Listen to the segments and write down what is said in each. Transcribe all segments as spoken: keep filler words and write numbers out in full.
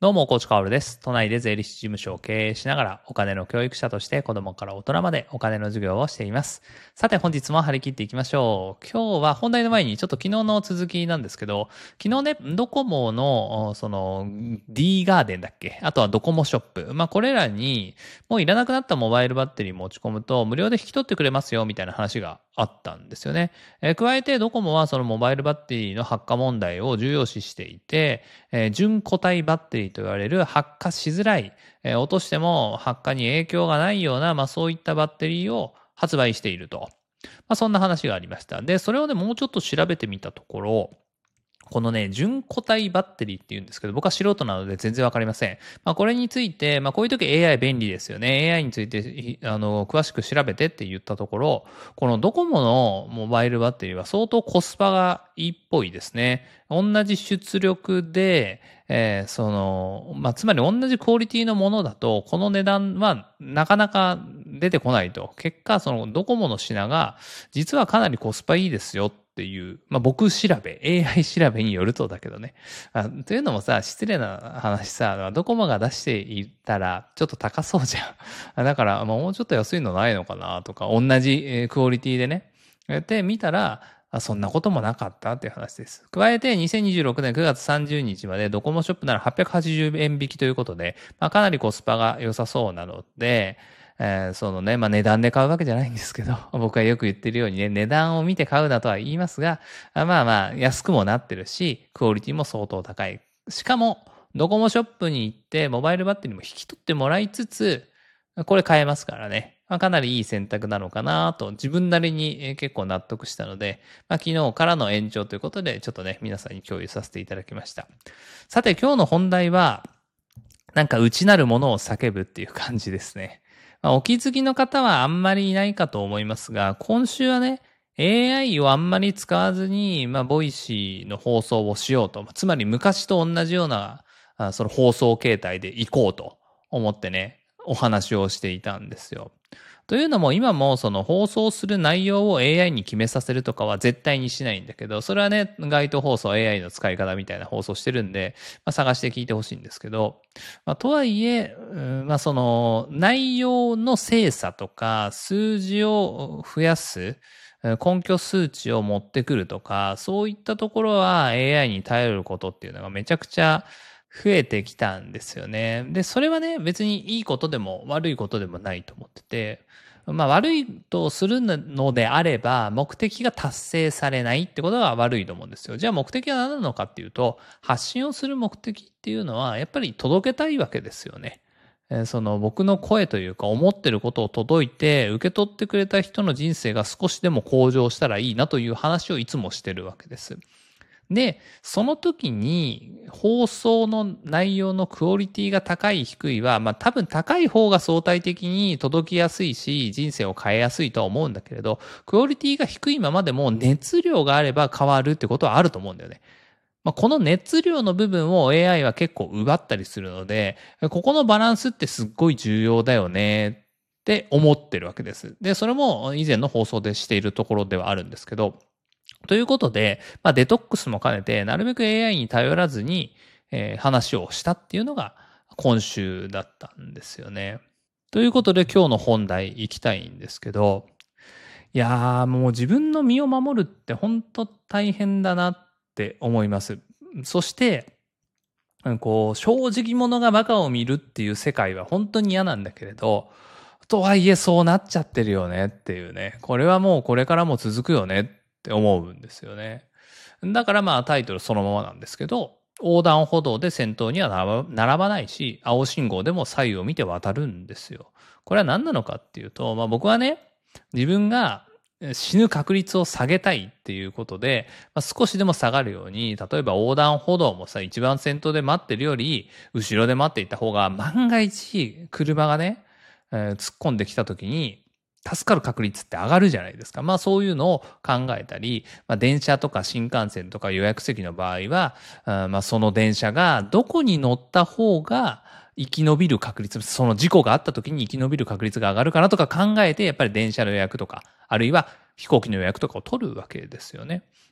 どうも、コーチカオルです。都内で税理士事務所を経営しながら、お金の教育者として子供から大人までお金の授業をしています。さて、本日も張り切っていきましょう。今日は本題の前にちょっと昨日の続きなんですけど、昨日ね、ドコモの、その、D ガーデンだっけ、あとはドコモショップ。まあ、これらに、もういらなくなったモバイルバッテリー持ち込むと、無料で引き取ってくれますよ、みたいな話があったんですよね。えー加えて、ドコモはそのモバイルバッテリーの発火問題を重要視していて、えー純固体バッテリーと言われる発火しづらい、えー落としても発火に影響がないような、まあ、そういったバッテリーを発売していると。まあ、そんな話がありました。で、それをね、もうちょっと調べてみたところ、このね、純固体バッテリーって言うんですけど、僕は素人なので全然わかりません。まあ、これについて、まあ、こういう時 エーアイ 便利ですよね。エーアイ について、あの、詳しく調べてって言ったところ、このドコモのモバイルバッテリーは相当コスパがいいっぽいですね。同じ出力で、えーその、まあ、つまり同じクオリティのものだと、この値段はなかなか出てこないと。結果、そのドコモの品が、実はかなりコスパいいですよっていう、まあ、僕調べ、エーアイ 調べによるとだけどね。あというのもさ、失礼な話さ、ドコモが出していたらちょっと高そうじゃん。だから、まあもうちょっと安いのないのかなとか、同じえークオリティでね。で、見たら、あそんなこともなかったっていう話です。加えて、にせんにじゅうろくねんくがつさんじゅうにちまでドコモショップならはっぴゃくはちじゅうえん引きということで、まあ、かなりコスパが良さそうなので、えーそのね、まあ値段で買うわけじゃないんですけど、僕はよく言ってるようにね、値段を見て買うなとは言いますが、あまあまあ安くもなってるし、クオリティも相当高い。しかも、ドコモショップに行ってモバイルバッテリーも引き取ってもらいつつ、これ買えますからね。まあ、かなりいい選択なのかなと自分なりにえー結構納得したので、まあ、昨日からの延長ということでちょっとね、皆さんに共有させていただきました。さて今日の本題は、なんか内なるものを叫ぶっていう感じですね。まあ、お気づきの方はあんまりいないかと思いますが、今週はね、エーアイ をあんまり使わずに、まあ、ボイシーの放送をしようと。つまり昔と同じような、あその放送形態で行こうと思ってね、お話をしていたんですよ。というのも今もその放送する内容を エーアイ に決めさせるとかは絶対にしないんだけど、それはね、該当放送 エーアイ の使い方みたいな放送してるんで、まあ、探して聞いてほしいんですけど、まあ、とはいえ、うんまあその内容の精査とか数字を増やす、根拠数値を持ってくるとか、そういったところは エーアイ に頼ることっていうのがめちゃくちゃ増えてきたんですよね。で、それはね、別にいいことでも悪いことでもないと思ってて、まあ悪いとするのであれば、目的が達成されないってことが悪いと思うんですよ。じゃあ目的は何なのかっていうと、発信をする目的っていうのは、やっぱり届けたいわけですよね。えーその僕の声というか思ってることを届いて受け取ってくれた人の人生が少しでも向上したらいいなという話をいつもしてるわけです。で、その時に放送の内容のクオリティが高い低いは、まあ多分高い方が相対的に届きやすいし、人生を変えやすいとは思うんだけれど、クオリティが低いままでも熱量があれば変わるってことはあると思うんだよね。まあ、この熱量の部分を エーアイ は結構奪ったりするので、ここのバランスってすっごい重要だよねって思ってるわけです。で、それも以前の放送でしているところではあるんですけど、ということで、まあ、デトックスも兼ねて、なるべく エーアイ に頼らずに、えー話をしたっていうのが今週だったんですよね。ということで今日の本題行きたいんですけど、いやーもう自分の身を守るって本当大変だなって思います。そして、こう、正直者が馬鹿を見るっていう世界は本当に嫌なんだけれど、とはいえそうなっちゃってるよねっていうね。これはもうこれからも続くよねって思うんですよね。だからまあタイトルそのままなんですけど、横断歩道で先頭には並ば並ばないし、青信号でも左右を見て渡るんですよ。これは何なのかっていうと、まあ僕はね、自分が死ぬ確率を下げたいっていうことで、まあ、少しでも下がるように、例えば横断歩道もさ、一番先頭で待ってるより、後ろで待っていた方が、万が一車がね、えー突っ込んできた時に、助かる確率って上がるじゃないですか。まあそういうのを考えたり、まあ、電車とか新幹線とか予約席の場合は、あまあその電車がどこに乗った方が生き延びる確率、その事故があった時に生き延びる確率が上がるかなとか考えて、やっぱり電車の予約とか、あるいは飛行機の予約とかを取るわけですよね。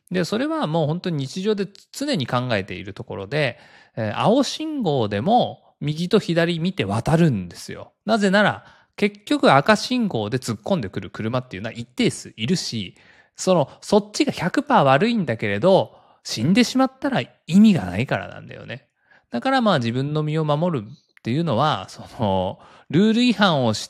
で、それはもう本当に日常で常に考えているところで、えー青信号でも右と左見て渡るんですよ。なぜなら、結局赤信号で突っ込んでくる車っていうのは一定数いるし、その、そっちがひゃくパーセント悪いんだけれど、死んでしまったら意味がないからなんだよね。だからまあ自分の身を守るっていうのは、その、ルール違反をして、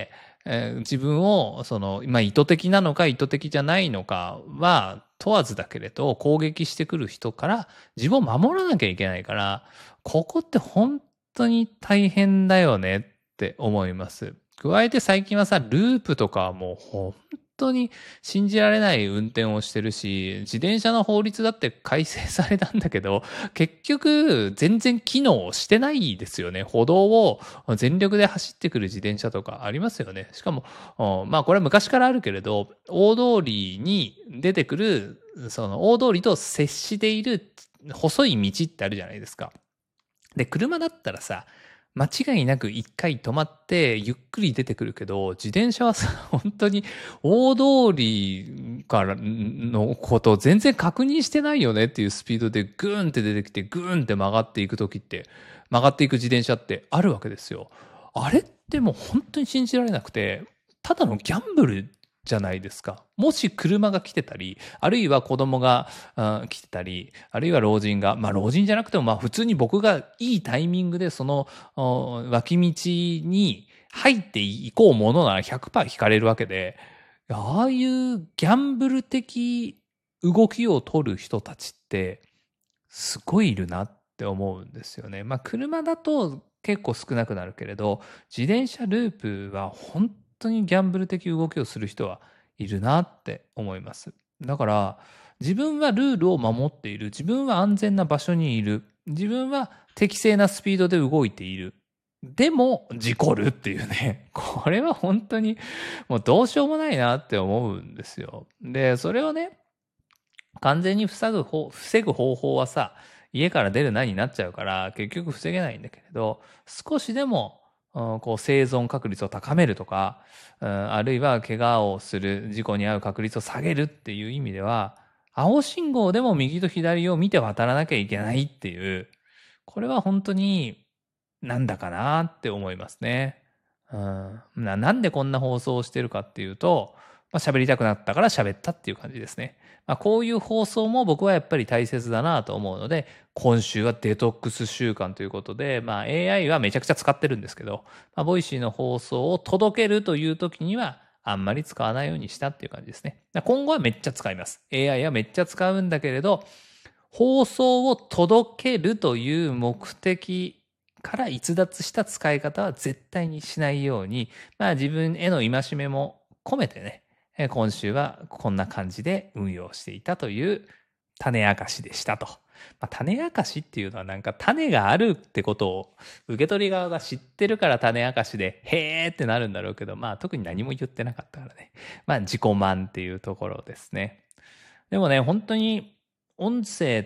えー自分を、その、まあ意図的なのか意図的じゃないのかは問わずだけれど、攻撃してくる人から自分を守らなきゃいけないから、ここって本当に大変だよねって思います。加えて最近はさ、ループとかはもう本当に信じられない運転をしてるし、自転車の法律だって改正されたんだけど、結局全然機能してないですよね。歩道を全力で走ってくる自転車とかありますよね。しかも、まあこれは昔からあるけれど、大通りに出てくる、その大通りと接している細い道ってあるじゃないですか。で、車だったらさ、間違いなく一回止まってゆっくり出てくるけど、自転車はさ、本当に大通りからのことを全然確認してないよねっていうスピードでグーンって出てきてグーンって曲がっていく時って、曲がっていく自転車ってあるわけですよ。あれってもう本当に信じられなくて、ただのギャンブルじゃないですか。もし車が来てたり、あるいは子供が、うん、来てたり、あるいは老人が、まあ老人じゃなくても、まあ普通に僕がいいタイミングでその脇道に入っていこうものならひゃくパーセント引かれるわけで、ああいうギャンブル的動きを取る人たちってすごいいるなって思うんですよね。まあ車だと結構少なくなるけれど、自転車ループは本当にギャンブル的動きをする人はいるなって思います。だから自分はルールを守っている。自分は安全な場所にいる。自分は適正なスピードで動いている。でも事故るっていうね。これは本当にもうどうしようもないなって思うんですよ。で、それをね、完全に防ぐ方、防ぐ方法はさ、家から出るなになっちゃうから、結局防げないんだけれど、少しでも、うん、こう生存確率を高めるとか、うん、あるいは怪我をする、事故に遭う確率を下げるっていう意味では、青信号でも右と左を見て渡らなきゃいけないっていう、これは本当になんだかなって思いますね。うん、ななんでこんな放送をしてるかっていうと、まあ、喋りたくなったから喋ったっていう感じですね。まあ、こういう放送も僕はやっぱり大切だなと思うので、今週はデトックス週間ということで、まあ エーアイ はめちゃくちゃ使ってるんですけど、まあ、ボイシーの放送を届けるという時には、あんまり使わないようにしたっていう感じですね。今後はめっちゃ使います。エーアイ はめっちゃ使うんだけれど、放送を届けるという目的から逸脱した使い方は絶対にしないように、まあ自分への戒めも込めてね、今週はこんな感じで運用していたという種明かしでしたと。まあ、種明かしっていうのはなんか種があるってことを受け取り側が知ってるから種明かしでへーってなるんだろうけど、まあ特に何も言ってなかったからね。まあ自己満っていうところですね。でもね、本当に音声って、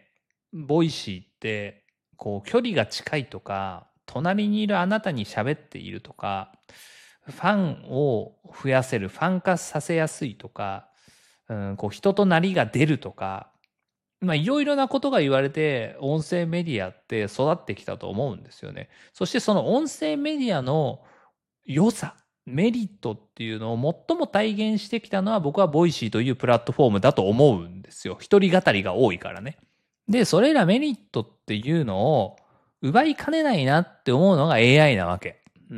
ボイシーって、こう、距離が近いとか、隣にいるあなたに喋っているとか、ファンを増やせる、ファン化させやすいとか、うん、こう人となりが出るとか、まあいろいろなことが言われて、音声メディアって育ってきたと思うんですよね。そしてその音声メディアの良さ、メリットっていうのを最も体現してきたのは僕はボイシーというプラットフォームだと思うんですよ。一人語りが多いからね。で、それらメリットっていうのを奪いかねないなって思うのが エーアイ なわけ。うん、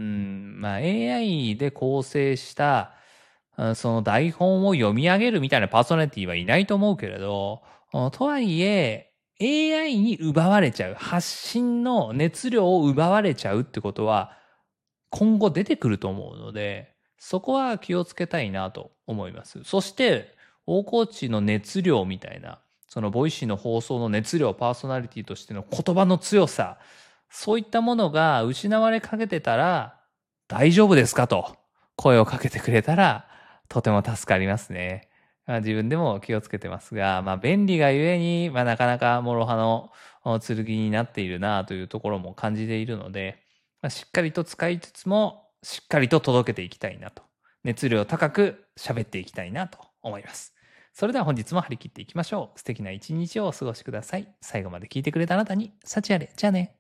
まあ エーアイ で構成したその台本を読み上げるみたいなパーソナリティはいないと思うけれど、とはいえ エーアイ に奪われちゃう、発信の熱量を奪われちゃうってことは今後出てくると思うので、そこは気をつけたいなと思います。そして、大河内の熱量みたいな、そのボイシーの放送の熱量、パーソナリティとしての言葉の強さ、そういったものが失われかけてたら、大丈夫ですかと声をかけてくれたら、とても助かりますね。まあ、自分でも気をつけてますが、まあ便利がゆえに、まあなかなか諸刃の剣になっているなというところも感じているので、まあ、しっかりと使いつつも、しっかりと届けていきたいなと。熱量高く喋っていきたいなと思います。 それでは本日も張り切っていきましょう。素敵な一日をお過ごしください。最後まで聞いてくれたあなたに、幸あれ。じゃあね。